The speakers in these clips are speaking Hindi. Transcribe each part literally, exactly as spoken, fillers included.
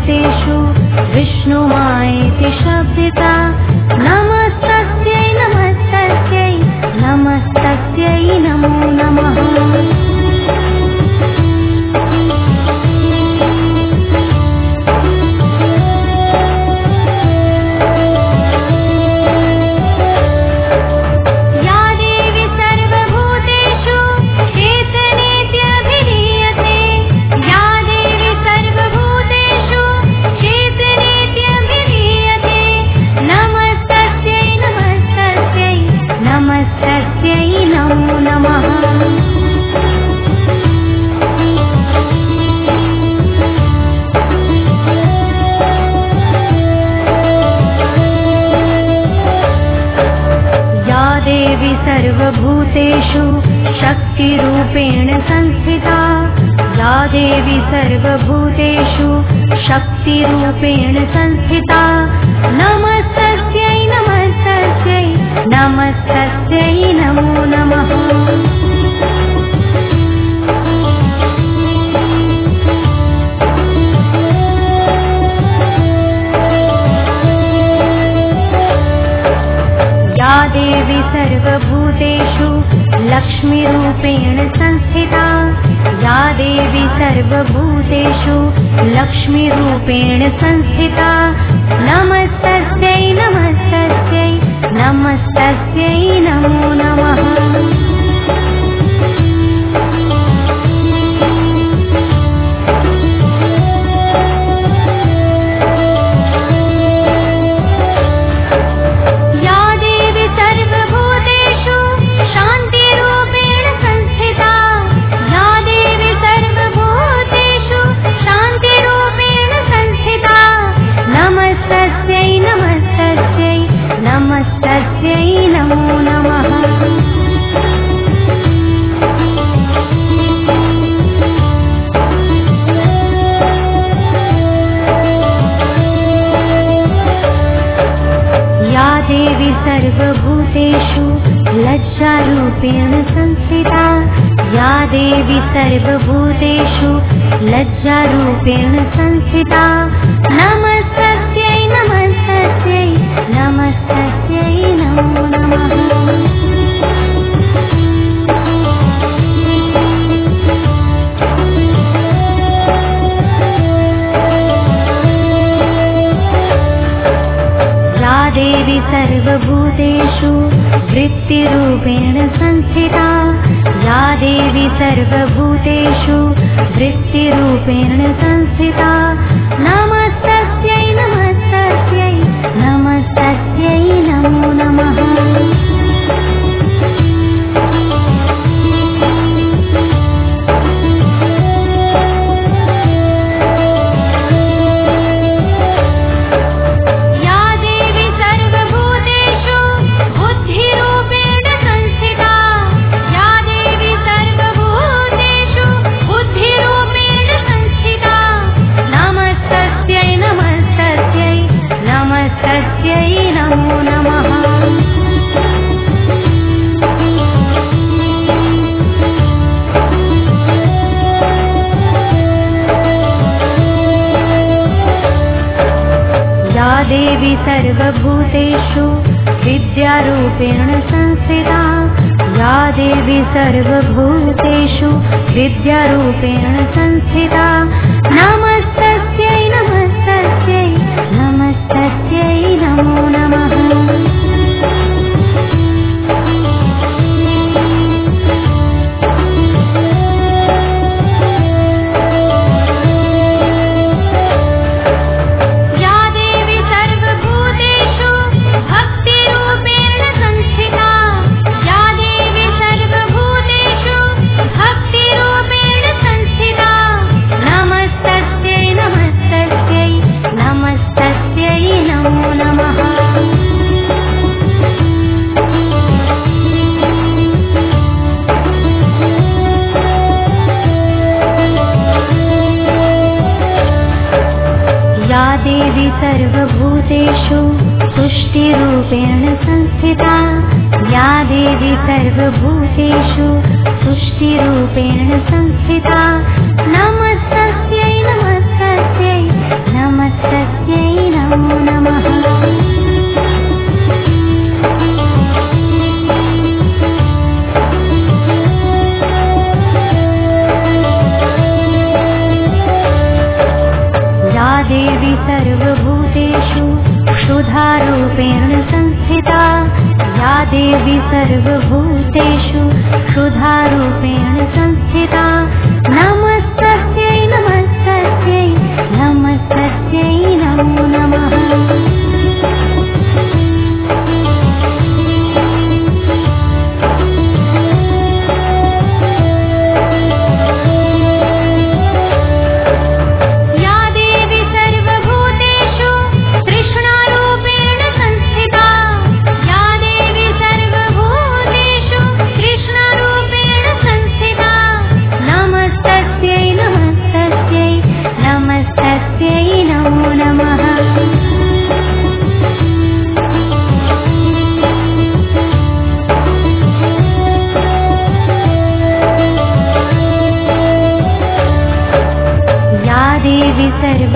सर्वभूतेषु विष्णुमायेति शब्दिता। नमस्तस्यै नमस्तस्यै नमस्तस्यै नमो नमः। सर्वभूतेषु शक्तिरूपेण संस्थिता। या देवी सर्वभूतेषु शक्तिरूपेण संस्थिता। नमस्तस्यै नमस्तस्यै नमस्तस्यै नमो नमः। देवी सर्वभूतेषु लक्ष्मीरूपेण संस्थिता। या देवी सर्वभूतेषु लक्ष्मीरूपेण संस्थिता। नमस्तस्यै नमस्तस्यै नमस्तस्यै नमो नमः। नमस्तस्यै नमो नमः। या देवी सर्वभूतेषु लज्जारूपेण संस्थिता। या देवी सर्वभूतेषु लज्जारूपेण संस्थिता। नमस्तस्यै नमस्तस्यै नमस्तस्यै नमो नमः। या देवी सर्वभूतेषु वृत्तिरूपेण संस्थिता। या देवी सर्वभूतेषु वृत्तिरूपेण संस्थिता। नमस्तस्यै नमस्तस्यै नमस्तस्यै नमो नमः। देवी सर्वभूतेषु विद्यारूपेण संस्थिता। या देवी सर्वभूतेषु विद्यारूपेण संस्थिता। नमस्तस्यै नमस्तस्यै नमस्तस्यै नमो नमः। देवी सर्वभूतेषु तुष्टिरूपेण संस्थिता। या देवी सर्वभूतेषु तुष्टिरूपेण संस्थिता। नमस्तस्यै नमस्तस्यै नमः।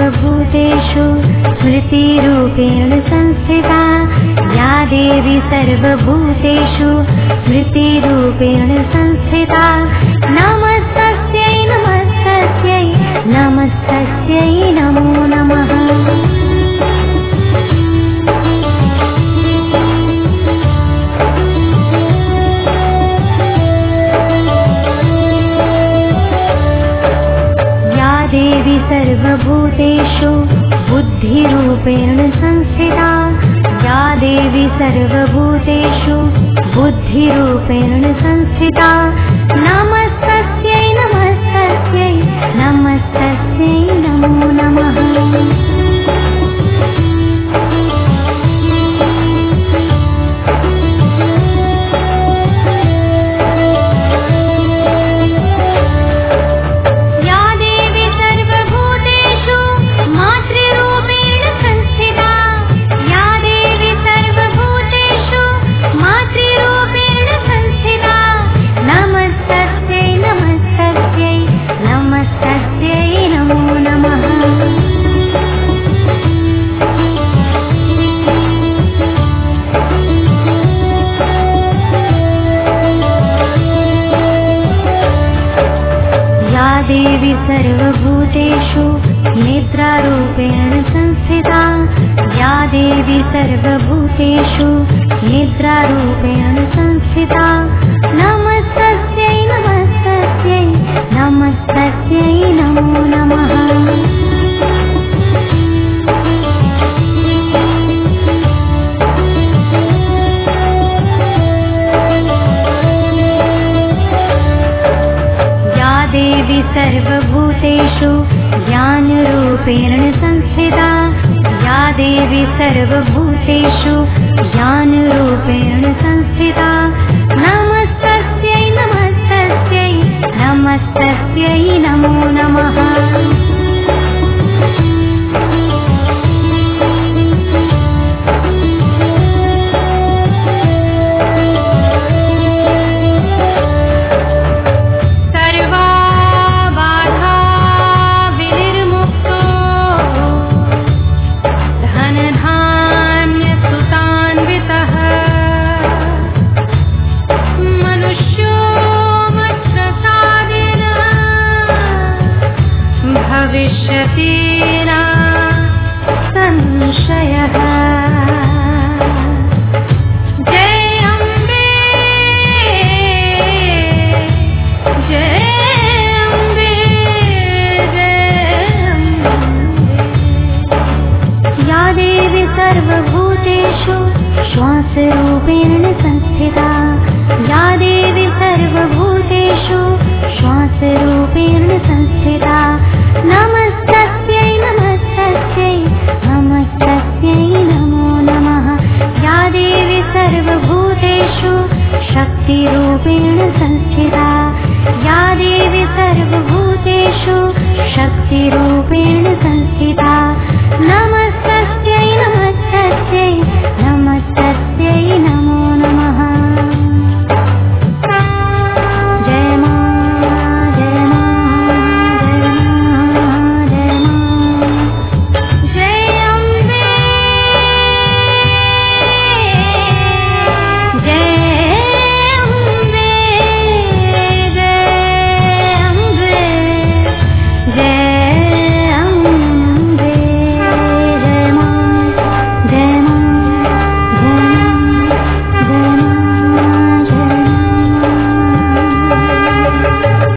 सर्वभूतेषु स्मृतिरूपेण संस्थिता या देवी सर्वभूतेषु स्मृतिरूपेण संस्थिता नमस्तस्यै नमस्तस्यै नमस्तस्यै नमो नमः। देवी सर्वभूतेषु बुद्धिरूपेण संस्थिता या देवी सर्वभूतेषु बुद्धिरूपेण संस्थिता नमस्तस्यै नमस्तस्यै नमस्तस्यै नमो नमः। देवी सर्वभूतेषु निद्रारूपेण संस्थिता या देवी सर्वभूतेषु निद्रारूपेण संस्थिता नमस्तस्यै नमस्तस्यै नमस्तस्यै नमो नमः। देवी सर्वभूतेषु ज्ञानरूपेण संस्थिता या देवी सर्वभूतेषु ज्ञानरूपेण संस्थिता नमस्तस्यै नमस्तस्यै नमस्तस्यै नमो नमः। भविष्यति न संशयः।